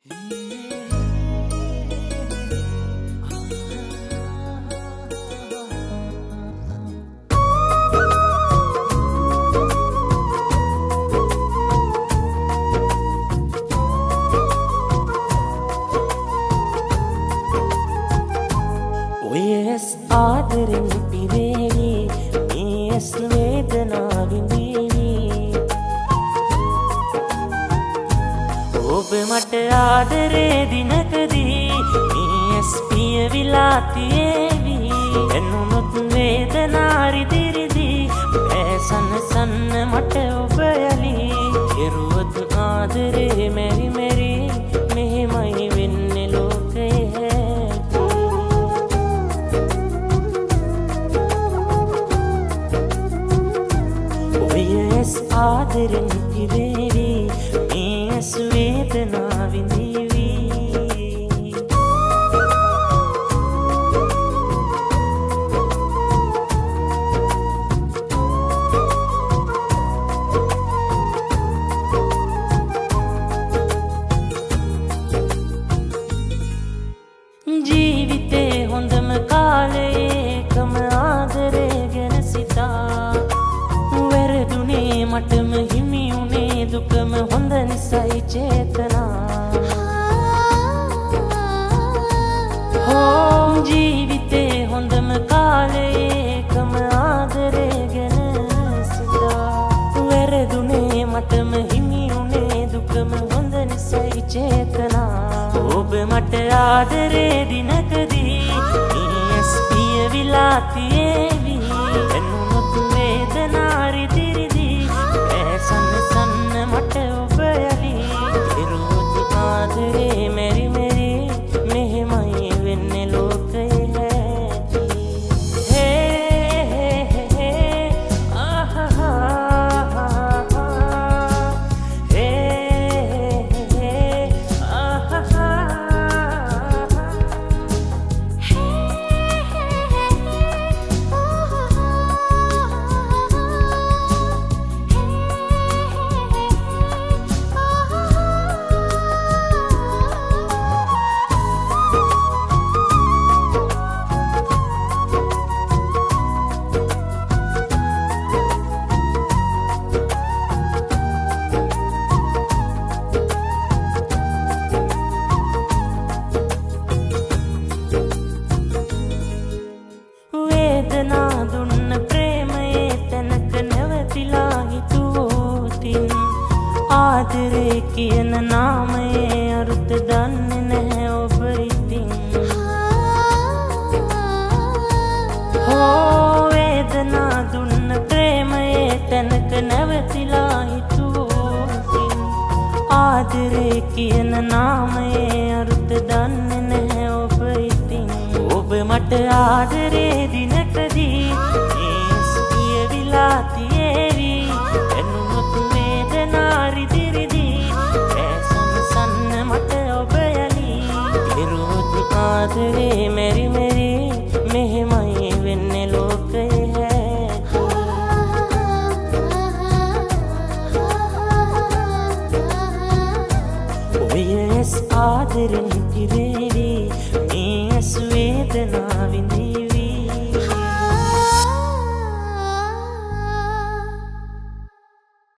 ඔයස් ආදරෙන් පිරේවි මේස් වේදනාවෙන් දීවි ඔබ මට ආදරේ දිනකදී මේස් පියවිලා තියේවි එනුනොත් වේදනා රිදිරිදී ඇසන්න සන්න මට ඔබ යලි කෙරුවොත් ආදරේ මෙරි මෙරි මෙහෙමයි වෙන්නේ ලෝකයේ ආදරෙන් පිරේවි මේස් වේදනාවෙන් දීවි ජීවිතේ හොඳම කාලේ එකම ආදරේ ගැන සිතා මටම හිමි උනේ දුකම හොඳ නිසයි චේතනා ජීවිතේ හොඳම කාලේ එකම ආදරේ ගැන සිතා වැරදුනේ මටම හිමි උනේ දුකම හොඳ නිසයි චේතනා ඔබ මට ආදරේ දිනකදී මේස් පියවිලා තියේවි එනුනොත් වේදනා රිදිරිදී සන්න සන්න මට ඔබ යලි කෙරුවොත් ආදරේ මෙරි මෙරි මෙහෙමයි වෙන්නේ ලෝකයේ වේදනා දුන්න ප්‍රේමයේ තැනක නැවතිලා හිතුවෝතින් ආදරේ කියන නාමයේ අරුත දන්නේ නැහැ ඔබ ඉතින් වේදනා දුන්න ප්‍රේමයේ තැනක නැවතිලා හිතුවෝතින් ආදරේ කියන නාමයේ අරුත දන්නේ නැහැ ඔබ ඉතින් ඔබ මට ආදරේ දිනකදී මේස් පියවිලා තියේවි එනුනොත් වේදනා රිදිරිදී ඇසන්න සන්න මට ඔබ යලි කෙරුවොත් ආදරේ මෙරි මෙරි මෙහෙමයි වෙන්නේ ලෝකයේ ඔයස් ආදරෙන් පිරේවි